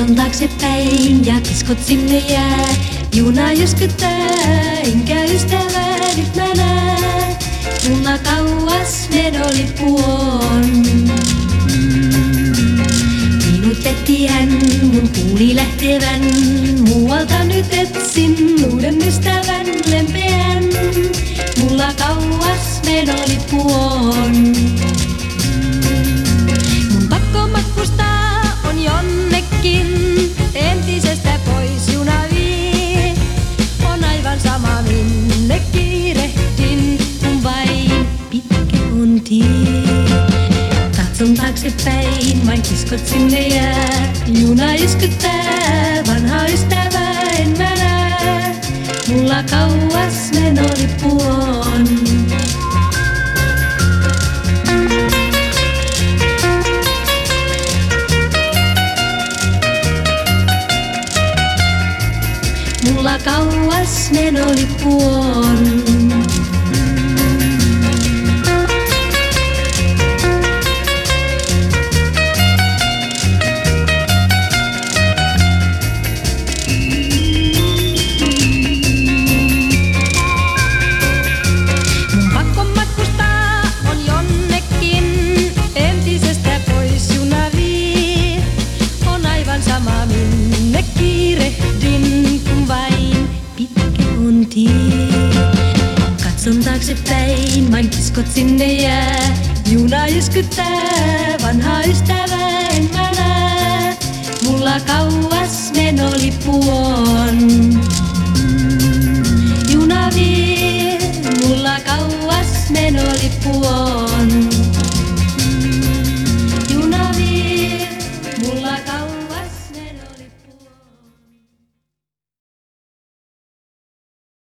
Katson taaksepäin ja kiskot sinne jää. Juna jyskyttää, enkä ystävää nyt mä näe. Mulla kauas menolippu on. Minut petti hän, mun kuuli lähtevän. Muualta nyt etsin uuden ystävän lempeän. Mulla kauas menolippu on. Mun pakko matkustaa on jonnekin. Entisestä pois juna vie. On aivan sama minne kiirehdin, kun vain pitkä on tie. Katson taaksepäin, vain kiskot sinne jää. Juna jyskyttää, vanha ystävä en mä näe. Mulla kauas menolippu on. Mulla kauas menolippu on. Mun pakko matkustaa on jonnekin. Entisestä pois juna vie. On aivan sama minne kiirehdin, kun vain pitkä on tie. Katson taaksepäin, vain kiskot sinne jää. Juna jyskyttää, vanha ystävä en mä näe. Mulla kauas menolippu on. Juna vie, mulla kauas menolippu on.